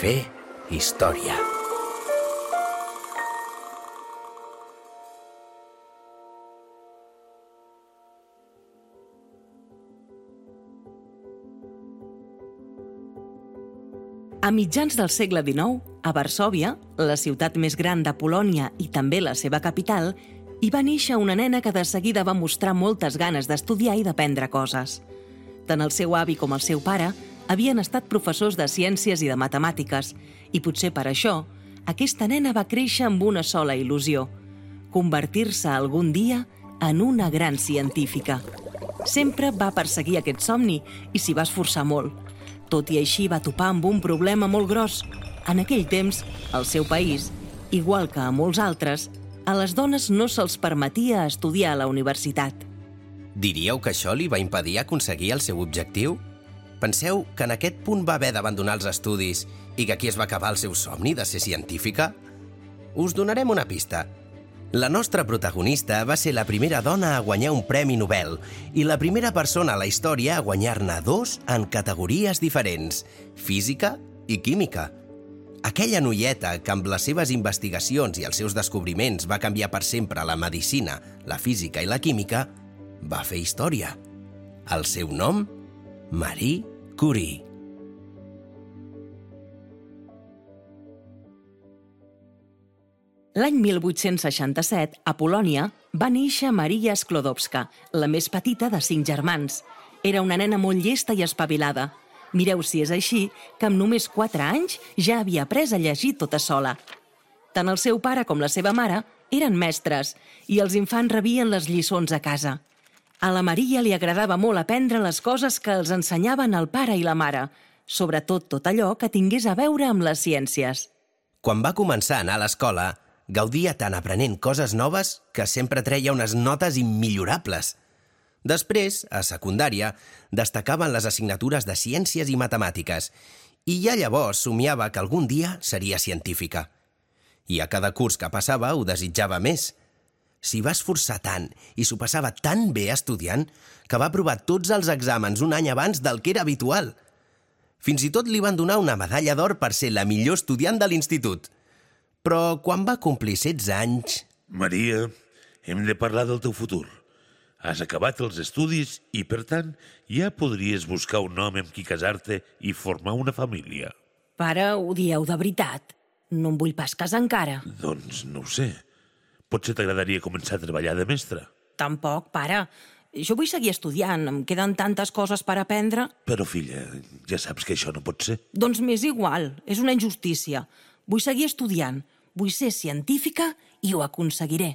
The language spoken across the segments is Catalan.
fer història. A mitjans del segle XIX, a Varsòvia, la ciutat més gran de Polònia i també la seva capital, hi va néixer una nena que de seguida va mostrar moltes ganes d'estudiar i d'aprendre coses. Tant el seu avi com el seu pare havien estat professors de ciències i de matemàtiques, i potser per això, aquesta nena va créixer amb una sola il·lusió: convertir-se algun dia en una gran científica. Sempre va perseguir aquest somni i s'hi va esforçar molt. Tot i així va topar amb un problema molt gros. En aquell temps, al seu país, igual que a molts altres, a les dones no se'ls permetia estudiar a la universitat. Diríeu que això li va impedir aconseguir el seu objectiu? Penseu que en aquest punt va haver d'abandonar els estudis i que aquí es va acabar el seu somni de ser científica? Us donarem una pista. La nostra protagonista va ser la primera dona a guanyar un premi Nobel i la primera persona a la història a guanyar-ne 2 en categories diferents, física i química. Aquella noieta que amb les seves investigacions i els seus descobriments va canviar per sempre la medicina, la física i la química, va fer història. El seu nom? Marie Curie. L'any 1867, a Polònia, va néixer Maria Sklodowska, la més petita de 5 germans. Era una nena molt llesta i espavilada. Mireu si és així, que amb només 4 anys ja havia après a llegir tota sola. Tant el seu pare com la seva mare eren mestres i els infants rebien les lliçons a casa. A la Maria li agradava molt aprendre les coses que els ensenyaven el pare i la mare, sobretot tot allò que tingués a veure amb les ciències. Quan va començar a anar a l'escola, gaudia tant aprenent coses noves que sempre treia unes notes immillorables. Després, a secundària, destacaven les assignatures de ciències i matemàtiques i ja llavors somiava que algun dia seria científica. I a cada curs que passava ho desitjava més. S'hi va esforçar tant i s'ho passava tan bé estudiant que va aprovar tots els exàmens un any abans del que era habitual. Fins i tot li van donar una medalla d'or per ser la millor estudiant de l'institut. Però quan va complir 16 anys... Maria, hem de parlar del teu futur. Has acabat els estudis i, per tant, ja podries buscar un home amb qui casar-te i formar una família. Pare, ho dieu de veritat? No em vull pas casar encara. Doncs no ho sé. Potser t'agradaria començar a treballar de mestra. Tampoc, pare. Jo vull seguir estudiant. Em queden tantes coses per aprendre. Però, filla, ja saps que això no pot ser. Doncs m'és igual. És una injustícia. Vull seguir estudiant. Vull ser científica i ho aconseguiré.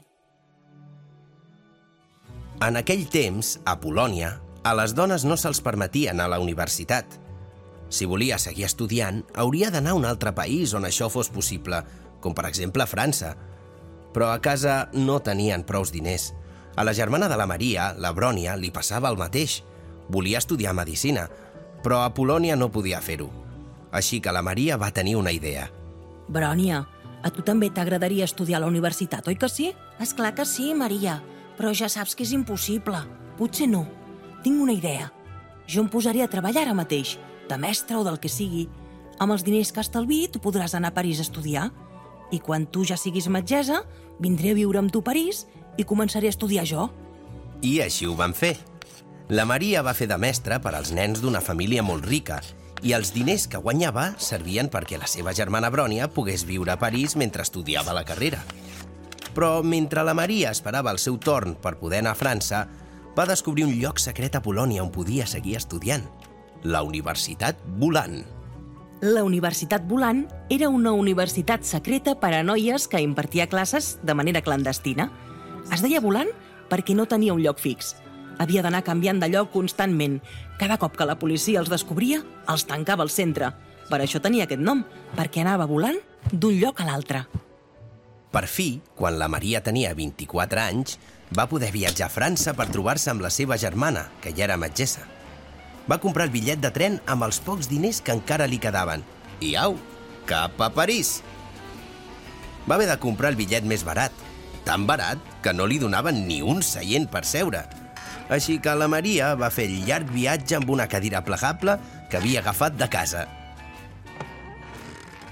En aquell temps, a Polònia, a les dones no se'ls permetia anar a la universitat. Si volia seguir estudiant, hauria d'anar a un altre país on això fos possible, com per exemple França. Però a casa no tenien prous diners. A la germana de la Maria, la Brònia, li passava el mateix. Volia estudiar medicina, però a Polònia no podia fer-ho. Així que la Maria va tenir una idea. Brònia, a tu també t'agradaria estudiar a la universitat, oi que sí? Esclar que sí, Maria, però ja saps que és impossible. Potser no. Tinc una idea. Jo em posaré a treballar ara mateix, de mestre o del que sigui. Amb els diners que estalviï, tu podràs anar a París a estudiar. I quan tu ja siguis metgessa, vindré a viure amb tu a París i començaré a estudiar jo. I així ho van fer. La Maria va fer de mestra per als nens d'una família molt rica i els diners que guanyava servien perquè la seva germana Brònia pogués viure a París mentre estudiava la carrera. Però mentre la Maria esperava el seu torn per poder anar a França, va descobrir un lloc secret a Polònia on podia seguir estudiant: la Universitat Volant. La Universitat Volant era una universitat secreta per a noies que impartia classes de manera clandestina. Es deia Volant perquè no tenia un lloc fix. Havia d'anar canviant de lloc constantment. Cada cop que la policia els descobria, els tancava al centre. Per això tenia aquest nom, perquè anava volant d'un lloc a l'altre. Per fi, quan la Maria tenia 24 anys, va poder viatjar a França per trobar-se amb la seva germana, que ja era metgessa. Va comprar el bitllet de tren amb els pocs diners que encara li quedaven. I au, cap a París! Va haver de comprar el bitllet més barat, tan barat que no li donaven ni un seient per seure. Així que la Maria va fer el llarg viatge amb una cadira plegable que havia agafat de casa.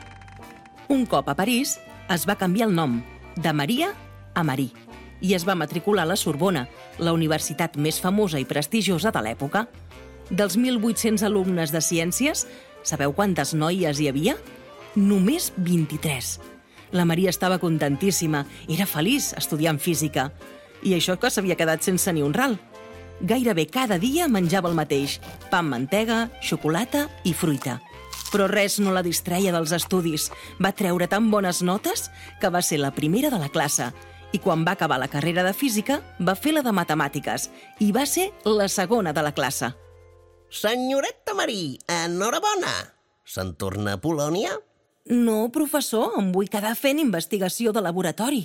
Un cop a París, es va canviar el nom de Maria a Marie i es va matricular a la Sorbona, la universitat més famosa i prestigiosa de l'època. Dels 1.800 alumnes de ciències, sabeu quantes noies hi havia? Només 23. La Maria estava contentíssima, era feliç estudiant física. I això que s'havia quedat sense ni un ral. Gairebé cada dia menjava el mateix, pa amb mantega, xocolata i fruita. Però res no la distreia dels estudis. Va treure tan bones notes que va ser la primera de la classe. I quan va acabar la carrera de física, va fer la de matemàtiques i va ser la segona de la classe. Senyoreta Marie, enhorabona! Se'n torna a Polònia? No, professor, em vull quedar fent investigació de laboratori.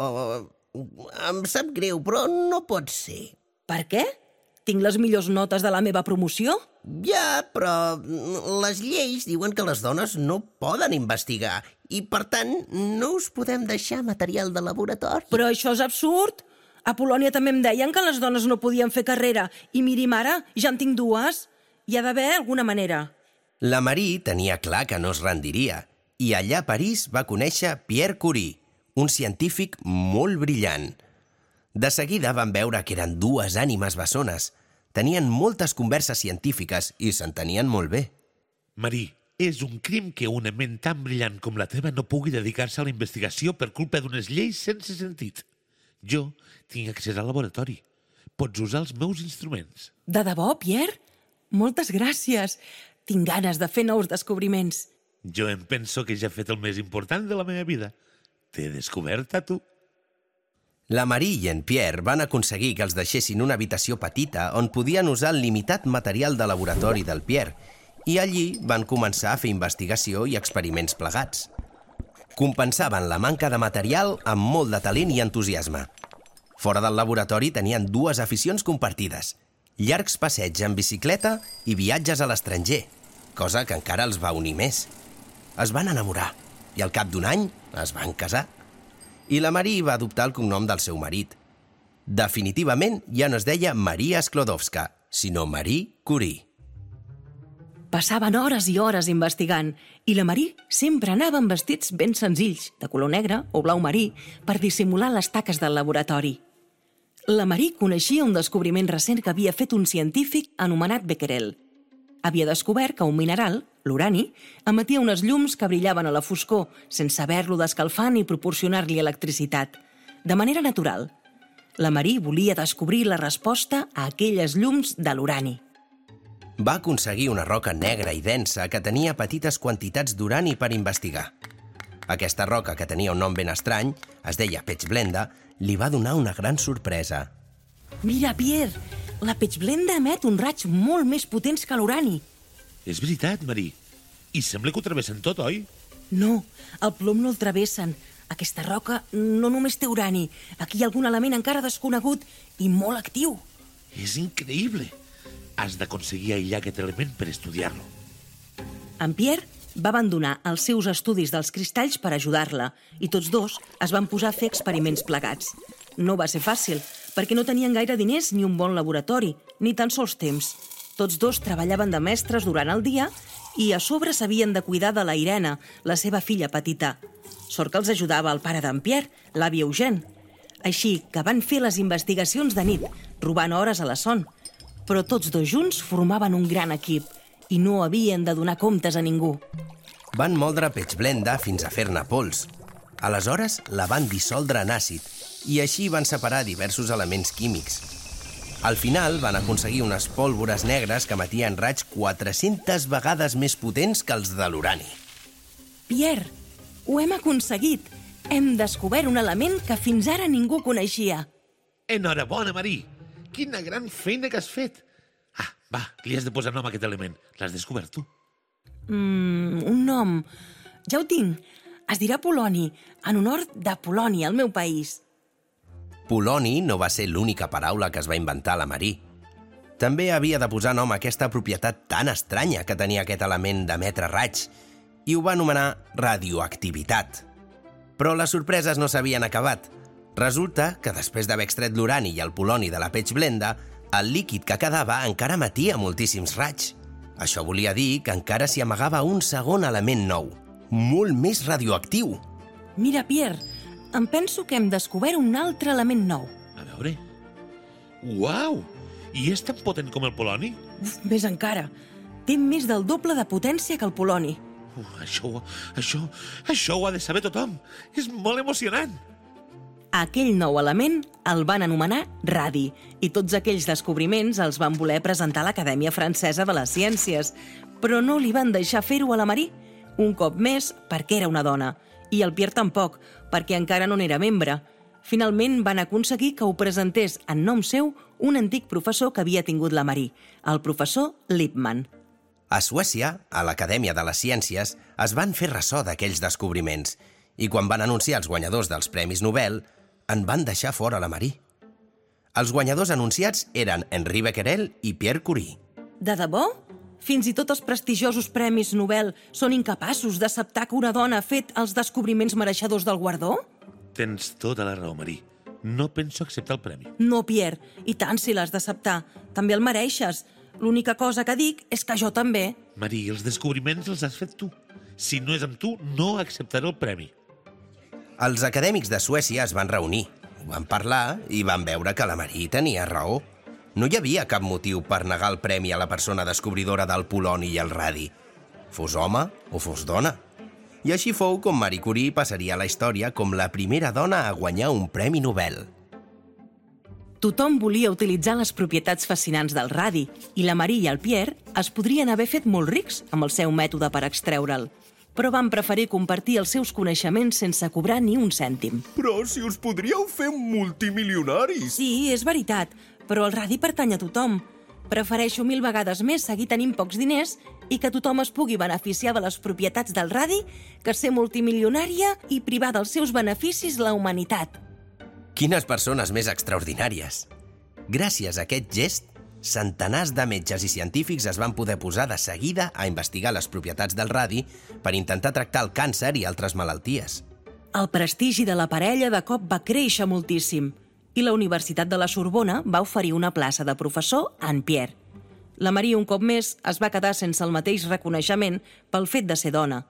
Em sap greu, però no pot ser. Per què? Tinc les millors notes de la meva promoció? Ja, però les lleis diuen que les dones no poden investigar i, per tant, no us podem deixar material de laboratori. Però això és absurd. A Polònia també em deien que les dones no podien fer carrera. I miri'm ara, ja en tinc dues. Hi ha d'haver alguna manera. La Marie tenia clar que no es rendiria i allà a París va conèixer Pierre Curie, un científic molt brillant. De seguida van veure que eren dues ànimes bessones. Tenien moltes converses científiques i s'entenien molt bé. Marie, és un crim que una ment tan brillant com la teva no pugui dedicar-se a la investigació per culpa d'unes lleis sense sentit. Jo tinc accés al laboratori. Pots usar els meus instruments. De debò, Pierre? Moltes gràcies. Tinc ganes de fer nous descobriments. Jo em penso que ja he fet el més important de la meva vida. T'he descobert a tu. La Marie i en Pierre van aconseguir que els deixessin una habitació petita on podien usar el limitat material de laboratori del Pierre i allí van començar a fer investigació i experiments plegats. Compensaven la manca de material amb molt de talent i entusiasme. Fora del laboratori tenien dues aficions compartides: llargs passeigs en bicicleta i viatges a l'estranger, cosa que encara els va unir més. Es van enamorar i al cap d'un any es van casar. I la Marie va adoptar el cognom del seu marit. Definitivament ja no es deia Maria Sklodowska, sinó Marie Curie. Passaven hores i hores investigant i la Marie sempre anava amb vestits ben senzills, de color negre o blau marí, per dissimular les taques del laboratori. La Marie coneixia un descobriment recent que havia fet un científic anomenat Becquerel. Havia descobert que un mineral, l'urani, emetia unes llums que brillaven a la foscor, sense haver-lo d'escalfar ni proporcionar-li electricitat, de manera natural. La Marie volia descobrir la resposta a aquelles llums de l'urani. Va aconseguir una roca negra i densa que tenia petites quantitats d'urani per investigar. Aquesta roca, que tenia un nom ben estrany, es deia pechblenda, li va donar una gran sorpresa. Mira, Pierre, la pechblenda emet un raig molt més potents que l'urani. És veritat, Marie. I sembla que ho travessen tot, oi? No, el plom no el travessen. Aquesta roca no només té urani. Aquí hi ha algun element encara desconegut i molt actiu. És increïble. Has d'aconseguir aïllar aquest element per estudiar-lo. En Pierre va abandonar els seus estudis dels cristalls per ajudar-la i tots dos es van posar a fer experiments plegats. No va ser fàcil, perquè no tenien gaire diners ni un bon laboratori, ni tan sols temps. Tots dos treballaven de mestres durant el dia i a sobre s'havien de cuidar de la Irene, la seva filla petita. Sort que els ajudava el pare d'en Pierre, l'avi Eugène. Així que van fer les investigacions de nit, robant hores a la son. Però tots dos junts formaven un gran equip i no havien de donar comptes a ningú. Van moldre pechblenda fins a fer-ne pols. Aleshores la van dissoldre en àcid i així van separar diversos elements químics. Al final van aconseguir unes pólvores negres que emetien raigs 400 vegades més potents que els de l'urani. Pierre, ho hem aconseguit. Hem descobert un element que fins ara ningú coneixia. Enhorabona, Marie! Quina gran feina que has fet! Va, li has de posar nom a aquest element. L'has descobert tu. Un nom... Ja ho tinc. Es dirà poloni, en honor de Polònia, el meu país. Poloni no va ser l'única paraula que es va inventar la Marie. També havia de posar nom a aquesta propietat tan estranya que tenia aquest element d'emetre raigs i ho va anomenar radioactivitat. Però les sorpreses no s'havien acabat. Resulta que després d'haver extret l'urani i el poloni de la pechblenda, el líquid que quedava encara emetia moltíssims raigs. Això volia dir que encara s'hi amagava un segon element nou, molt més radioactiu. Mira, Pierre, em penso que hem descobert un altre element nou. A veure... Uau! I és tan potent com el poloni? Més encara. Té més del doble de potència que el poloni. Això ho ha de saber tothom. És molt emocionant. Aquell nou element el van anomenar radi i tots aquells descobriments els van voler presentar a l'Acadèmia Francesa de les Ciències, però no li van deixar fer-ho a la Marie, un cop més perquè era una dona, i el Pierre tampoc, perquè encara no n'era membre. Finalment van aconseguir que ho presentés en nom seu un antic professor que havia tingut la Marie, el professor Lippmann. A Suècia, a l'Acadèmia de les Ciències, es van fer ressò d'aquells descobriments i quan van anunciar els guanyadors dels Premis Nobel, en van deixar fora la Marie. Els guanyadors anunciats eren Henri Becquerel i Pierre Curie. De debò? Fins i tot els prestigiosos Premis Nobel són incapaços d'acceptar que una dona ha fet els descobriments mereixedors del guardó? Tens tota la raó, Marie. No penso acceptar el premi. No, Pierre, i tant si l'has d'acceptar. També el mereixes. L'única cosa que dic és que jo també. Marie, els descobriments els has fet tu. Si no és amb tu, no acceptaré el premi. Els acadèmics de Suècia es van reunir, ho van parlar i van veure que la Marie tenia raó. No hi havia cap motiu per negar el premi a la persona descobridora del poloni i el radi, fos home o fos dona. I així fou com Marie Curie passaria a la història com la primera dona a guanyar un premi Nobel. Tothom volia utilitzar les propietats fascinants del radi i la Marie i el Pierre es podrien haver fet molt rics amb el seu mètode per extreure'l, però van preferir compartir els seus coneixements sense cobrar ni un cèntim. Però si us podríeu fer multimilionaris! Sí, és veritat, però el radi pertany a tothom. Prefereixo 1000 vegades més seguir tenint pocs diners i que tothom es pugui beneficiar de les propietats del radi que ser multimilionària i privar dels seus beneficis la humanitat. Quines persones més extraordinàries! Gràcies a aquest gest, centenars de metges i científics es van poder posar de seguida a investigar les propietats del radi per intentar tractar el càncer i altres malalties. El prestigi de la parella de cop va créixer moltíssim i la Universitat de la Sorbona va oferir una plaça de professor a en Pierre. La Marie, un cop més, es va quedar sense el mateix reconeixement pel fet de ser dona.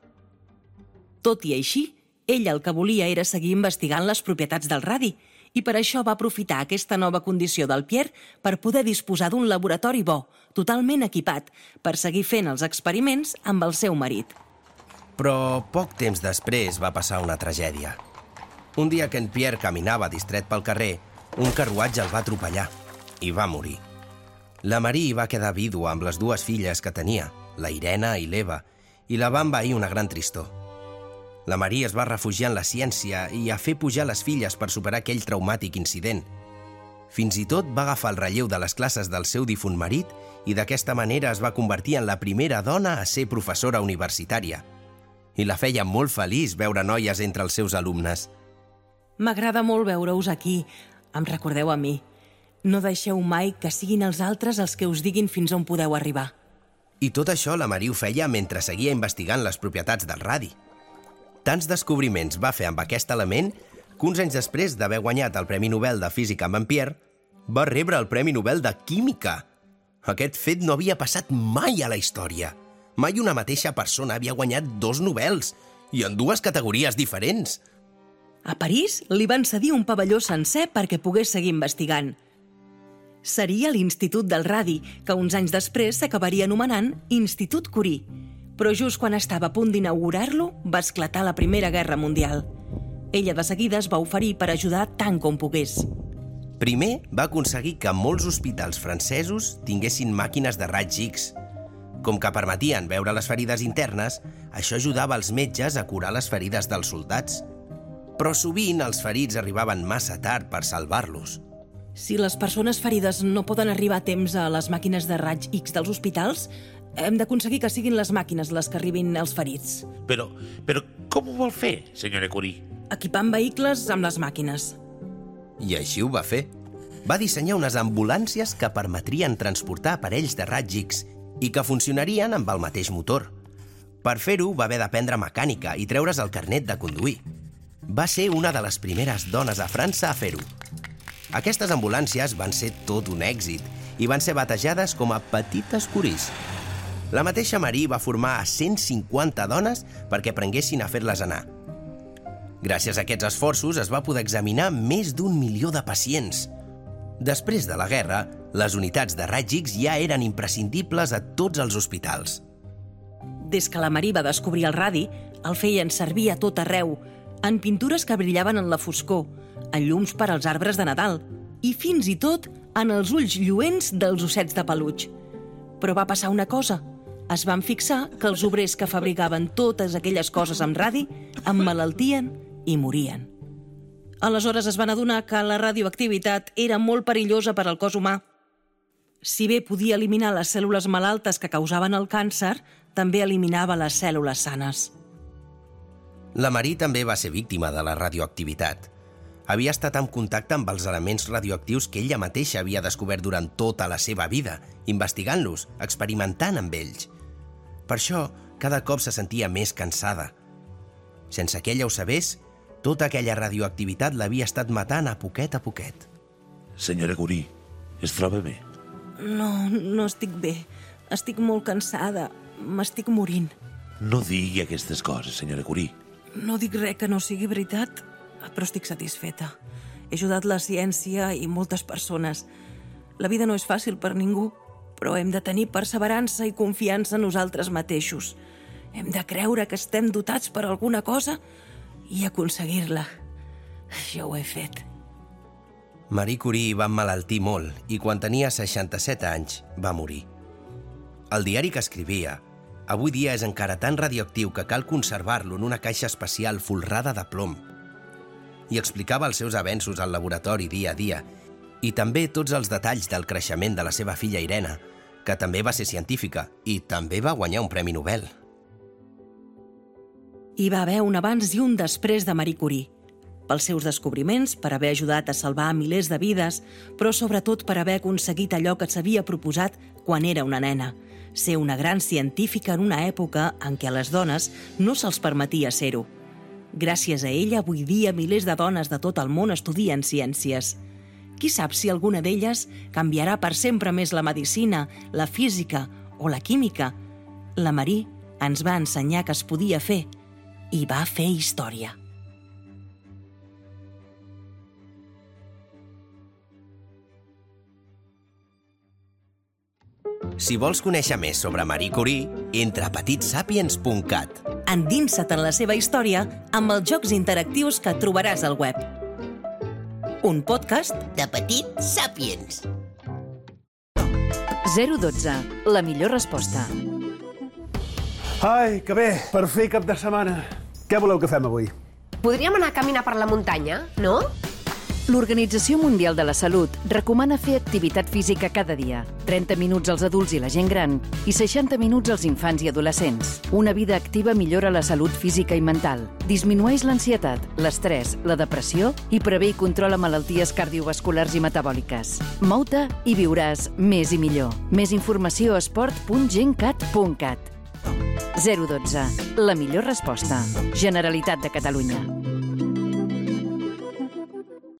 Tot i així, ella el que volia era seguir investigant les propietats del radi i per això va aprofitar aquesta nova condició del Pierre per poder disposar d'un laboratori bo, totalment equipat, per seguir fent els experiments amb el seu marit. Però poc temps després va passar una tragèdia. Un dia que en Pierre caminava distret pel carrer, un carruatge el va atropellar i va morir. La Marie va quedar vídua amb les dues filles que tenia, la Irene i l'Eva, i la va envair una gran tristor. La Marie es va refugiar en la ciència i a fer pujar les filles per superar aquell traumàtic incident. Fins i tot va agafar el relleu de les classes del seu difunt marit i d'aquesta manera es va convertir en la primera dona a ser professora universitària. I la feia molt feliç veure noies entre els seus alumnes. M'agrada molt veure-us aquí. Em recordeu a mi. No deixeu mai que siguin els altres els que us diguin fins on podeu arribar. I tot això la Marie ho feia mentre seguia investigant les propietats del radi. Tants descobriments va fer amb aquest element que uns anys després d'haver guanyat el Premi Nobel de Física amb en Pierre, va rebre el Premi Nobel de Química. Aquest fet no havia passat mai a la història. Mai una mateixa persona havia guanyat 2 Nobels, i en 2 categories diferents. A París li van cedir un pavelló sencer perquè pogués seguir investigant. Seria l'Institut del Radi, que uns anys després s'acabaria anomenant Institut Curie. Però just quan estava a punt d'inaugurar-lo, va esclatar la Primera Guerra Mundial. Ella de seguida es va oferir per ajudar tant com pogués. Primer va aconseguir que molts hospitals francesos tinguessin màquines de raigs X. Com que permetien veure les ferides internes, això ajudava els metges a curar les ferides dels soldats. Però sovint els ferits arribaven massa tard per salvar-los. Si les persones ferides no poden arribar a temps a les màquines de raigs X dels hospitals, hem d'aconseguir que siguin les màquines les que arribin als ferits. Però com ho vol fer, senyora Curie? Equipant vehicles amb les màquines. I així ho va fer. Va dissenyar unes ambulàncies que permetrien transportar aparells de raigs X i que funcionarien amb el mateix motor. Per fer-ho va haver d'aprendre mecànica i treure's el carnet de conduir. Va ser una de les primeres dones a França a fer-ho. Aquestes ambulàncies van ser tot un èxit i van ser batejades com a petites Curies. La mateixa Marie va formar a 150 dones perquè aprenguessin a fer-les anar. Gràcies a aquests esforços es va poder examinar més d'1 milió de pacients. Després de la guerra, les unitats de raigs X ja eren imprescindibles a tots els hospitals. Des que la Marie va descobrir el radi, el feien servir a tot arreu, en pintures que brillaven en la foscor, en llums per als arbres de Nadal i fins i tot en els ulls lluents dels ossets de peluix. Però va passar una cosa. Es van fixar que els obrers que fabricaven totes aquelles coses amb radi emmalaltien i morien. Aleshores es van adonar que la radioactivitat era molt perillosa per al cos humà. Si bé podia eliminar les cèl·lules malaltes que causaven el càncer, també eliminava les cèl·lules sanes. La Marie també va ser víctima de la radioactivitat. Havia estat en contacte amb els elements radioactius que ella mateixa havia descobert durant tota la seva vida, investigant-los, experimentant amb ells. Per això, cada cop se sentia més cansada. Sense que ella ho sabés, tota aquella radioactivitat l'havia estat matant a poquet. Senyora Curie, es troba bé? No estic bé. Estic molt cansada. M'estic morint. No digui aquestes coses, senyora Curie. No dic res que no sigui veritat, però estic satisfeta. He ajudat la ciència i moltes persones. La vida no és fàcil per ningú, però hem de tenir perseverança i confiança en nosaltres mateixos. Hem de creure que estem dotats per alguna cosa i aconseguir-la. Jo ho he fet. Marie Curie va emmalaltir molt i quan tenia 67 anys va morir. El diari que escrivia avui dia és encara tan radioactiu que cal conservar-lo en una caixa especial folrada de plom. I explicava els seus avenços al laboratori dia a dia i també tots els detalls del creixement de la seva filla Irene, que també va ser científica i també va guanyar un premi Nobel. Hi va haver un abans i un després de Marie Curie, pels seus descobriments, per haver ajudat a salvar milers de vides, però sobretot per haver aconseguit allò que s'havia proposat quan era una nena, ser una gran científica en una època en què a les dones no se'ls permetia ser-ho. Gràcies a ella, avui dia, milers de dones de tot el món estudien ciències. Qui sap si alguna d'elles canviarà per sempre més la medicina, la física o la química? La Marie ens va ensenyar que es podia fer i va fer història. Si vols conèixer més sobre Marie Curie, entra a petitsapiens.cat. Endinsa't en la seva història amb els jocs interactius que trobaràs al web. Un podcast de Petit Sapiens. 012, la millor resposta. Ai, que bé, per fer cap de setmana. Què voleu que fem avui? Podríem anar a caminar per la muntanya, no? L'Organització Mundial de la Salut recomana fer activitat física cada dia. 30 minuts als adults i la gent gran i 60 minuts als infants i adolescents. Una vida activa millora la salut física i mental, disminueix l'ansietat, l'estrès, la depressió i prevé i controla malalties cardiovasculars i metabòliques. Mou-te i viuràs més i millor. Més informació a esport.gencat.cat. 012, la millor resposta. Generalitat de Catalunya.